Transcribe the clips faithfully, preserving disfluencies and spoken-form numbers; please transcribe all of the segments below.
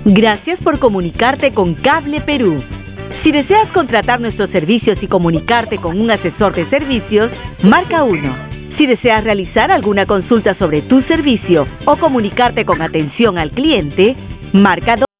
Gracias por comunicarte con Cable Perú. Si deseas contratar nuestros servicios y comunicarte con un asesor de servicios, marca uno. Si deseas realizar alguna consulta sobre tu servicio o comunicarte con atención al cliente, marca dos.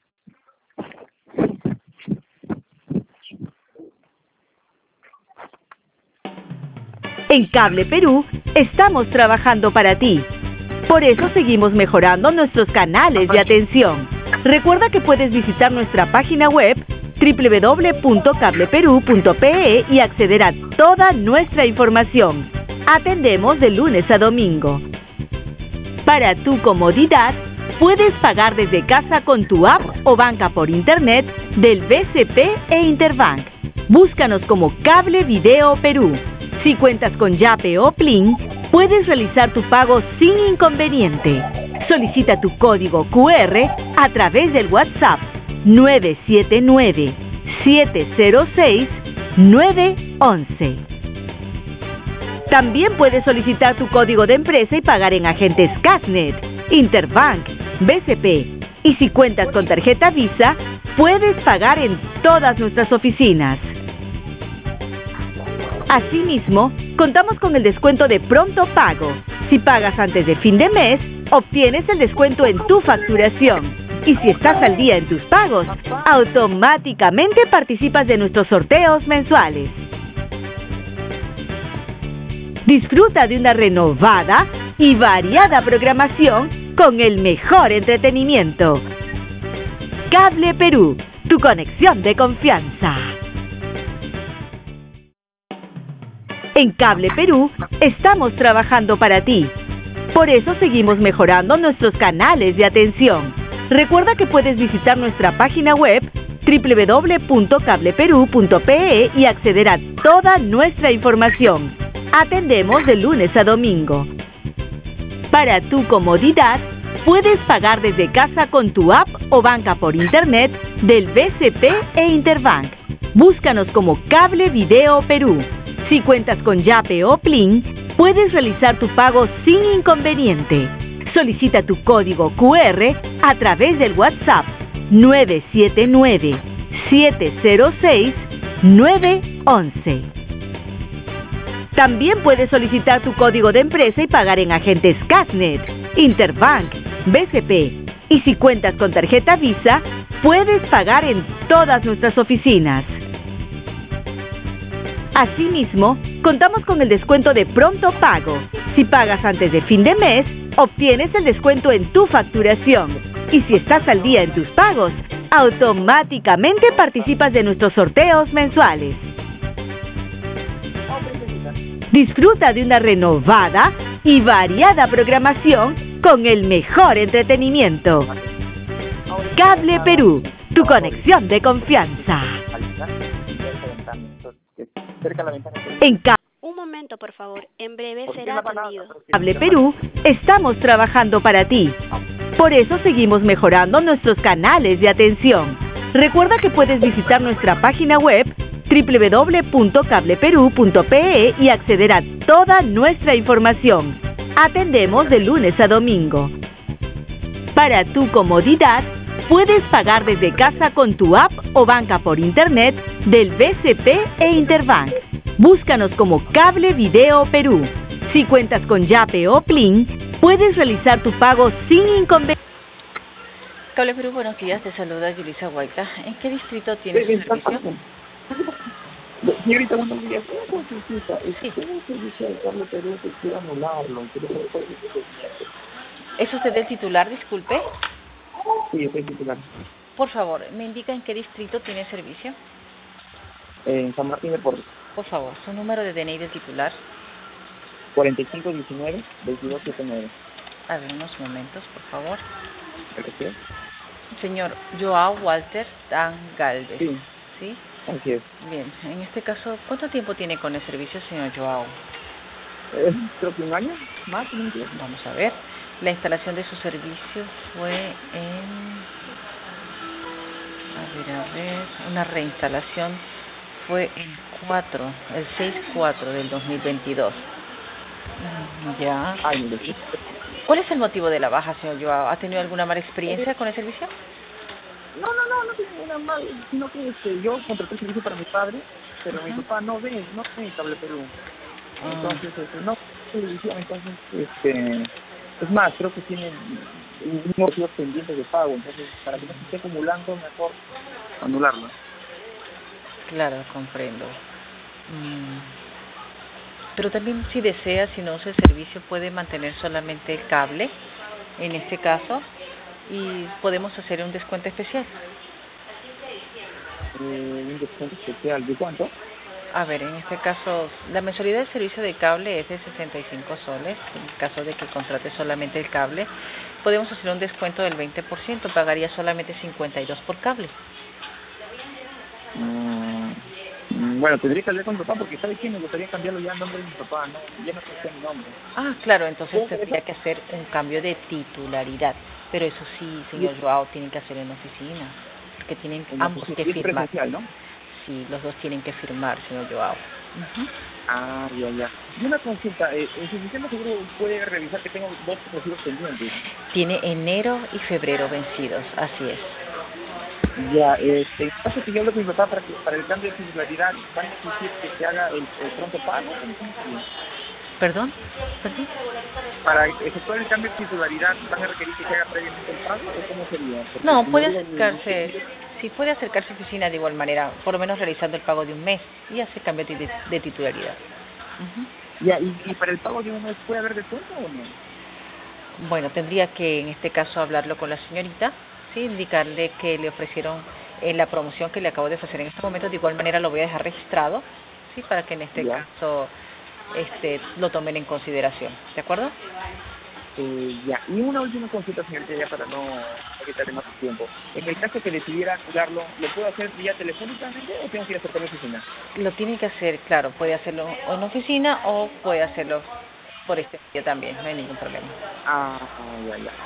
En Cable Perú, estamos trabajando para ti. Por eso seguimos mejorando nuestros canales de atención. Recuerda que puedes visitar nuestra página web doble u doble u doble u punto cable perú punto pe e y acceder a toda nuestra información. Atendemos de lunes a domingo. Para tu comodidad, puedes pagar desde casa con tu app o banca por internet del B C P e Interbank. Búscanos como Cable Video Perú. Si cuentas con Yape o Plin, puedes realizar tu pago sin inconveniente. Solicita tu código cu erre a través del WhatsApp nueve siete nueve, siete cero seis, nueve once. También puedes solicitar tu código de empresa y pagar en agentes Casnet, Interbank, B C P. Y si cuentas con tarjeta Visa, puedes pagar en todas nuestras oficinas. Asimismo, contamos con el descuento de pronto pago. Si pagas antes de fin de mes, obtienes el descuento en tu facturación. Y si estás al día en tus pagos, automáticamente participas de nuestros sorteos mensuales. Disfruta de una renovada y variada programación con el mejor entretenimiento. Cable Perú, tu conexión de confianza. En Cable Perú, estamos trabajando para ti. Por eso seguimos mejorando nuestros canales de atención. Recuerda que puedes visitar nuestra página web doble u doble u doble u punto cable perú punto pe e y acceder a toda nuestra información. Atendemos de lunes a domingo. Para tu comodidad, puedes pagar desde casa con tu app o banca por internet del B C P e Interbank. Búscanos como Cable Video Perú. Si cuentas con Yape o Plin, puedes realizar tu pago sin inconveniente. Solicita tu código cu erre a través del WhatsApp nueve siete nueve, siete cero seis, nueve once. También puedes solicitar tu código de empresa y pagar en agentes Casnet, Interbank, B C P. Y si cuentas con tarjeta Visa, puedes pagar en todas nuestras oficinas. Asimismo, contamos con el descuento de pronto pago. Si pagas antes de fin de mes, obtienes el descuento en tu facturación. Y si estás al día en tus pagos, automáticamente participas de nuestros sorteos mensuales. Disfruta de una renovada y variada programación con el mejor entretenimiento. Cable Perú, tu conexión de confianza. En Cable Un momento, por favor. En breve será atendido. Cable Perú, estamos trabajando para ti. Por eso seguimos mejorando nuestros canales de atención. Recuerda que puedes visitar nuestra página web doble u doble u doble u punto cable perú punto pe e y acceder a toda nuestra información. Atendemos de lunes a domingo. Para tu comodidad, puedes pagar desde casa con tu app o banca por internet del B C P e Interbank. Búscanos como Cable Video Perú. Si cuentas con Yape o Plin, puedes realizar tu pago sin inconveniente. Cable Perú, buenos días. Te saluda Yulisa Guaita. ¿En qué distrito tienes su servicio? Señorita, buenos días. Una consultita. Sí. Tengo un servicio de Cable Perú que quiero anularlo. Quiero saber cuál es el procedimiento. ¿Es usted el titular, disculpe? Sí, yo soy titular. Por favor, ¿me indica en qué distrito tiene servicio? En San Martín de Porres. Por favor, su número de D N I del titular. cuarenta y cinco diecinueve, veintidós setenta y nueve. A ver, unos momentos, por favor. ¿Qué? Señor Joao Walter Dan Galvez. Sí. ¿Sí? Así es. Bien, en este caso, ¿cuánto tiempo tiene con el servicio, señor Joao? Eh, creo que un año más. Un año. Vamos a ver. La instalación de su servicio fue en... A ver, a ver... Una reinstalación fue el cuatro, el seis cuatro del dos mil veintidós. Ya. Ay, mire. ¿Cuál es el motivo de la baja, señor Joao? ¿Ha tenido alguna mala experiencia con el servicio? No, no, no, no tiene nada mal, sino que este, yo contraté el servicio para mi padre, pero uh-huh. mi papá no ve, no ve Cable Perú. Uh-huh. Entonces, este, no televisión, entonces, este, es más, creo que tienen unos días pendientes de pago, entonces, para que no se esté acumulando, mejor anularlo. Claro, comprendo. Mm. Pero también, si desea, si no usa el servicio, puede mantener solamente el cable, en este caso, y podemos hacer un descuento especial. Eh, ¿Un descuento especial de cuánto? A ver, en este caso, la mensualidad del servicio de cable es de sesenta y cinco soles. En caso de que contrate solamente el cable, podemos hacer un descuento del veinte por ciento. Pagaría solamente cincuenta y dos por cable. Mm, bueno, tendría que hablar con mi papá porque sabe que me gustaría cambiarlo ya el nombre de mi papá, no, ya no sé mi nombre. Ah, claro, entonces tendría que hacer un cambio de titularidad. Pero eso sí, señor Joao, tienen que hacer en oficina, porque tienen ambos que firmar. ¿No? Sí, los dos tienen que firmar, señor Joao. Uh-huh. Ah, ya, ya. Y una consulta, eh, ¿en su sistema seguro puede revisar que tengo dos recibos pendientes? Tiene enero y febrero vencidos, así es. Ya, este, en caso que yo hable con mi papá para, que, para el cambio de titularidad, ¿van a exigir que se haga el, el pronto pago? ¿Perdón? ¿Perdón? Para efectuar el cambio de titularidad, ¿van a requerir que se haga previamente el pago o cómo sería? Porque no, si puede no acercarse, mi... sí puede acercarse a oficina de igual manera, por lo menos realizando el pago de un mes y hace cambio de, de titularidad. Uh-huh. Ya, ¿y, ¿y para el pago de un mes puede haber descuento o no? Bueno, tendría que en este caso hablarlo con la señorita, sí, indicarle que le ofrecieron eh, la promoción que le acabo de ofrecer en este momento. De igual manera lo voy a dejar registrado, sí, para que en este ya. caso este lo tomen en consideración, ¿de acuerdo? Eh, ya, y una última consulta, señorita, ya para no quitarle más tiempo. En el caso que decidiera anularlo, ¿lo puedo hacer vía telefónicamente o tengo que ir a hacer en la oficina? Lo tiene que hacer, claro, puede hacerlo en la oficina o puede hacerlo por este día también, no hay ningún problema. Ah, ya, ya.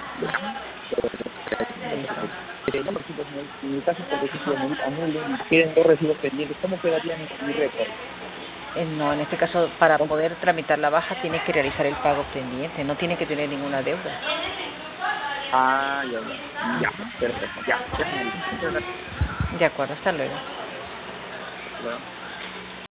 No, por ejemplo, en mi caso, por ejemplo, anulen, queden dos recibos pendientes, ¿cómo quedaría mi récord? Eh, no, en este caso, para poder tramitar la baja, tiene que realizar el pago pendiente, no tiene que tener ninguna deuda. Ah, ya, ya. Ya, perfecto, ya. De acuerdo, hasta luego. Hasta luego.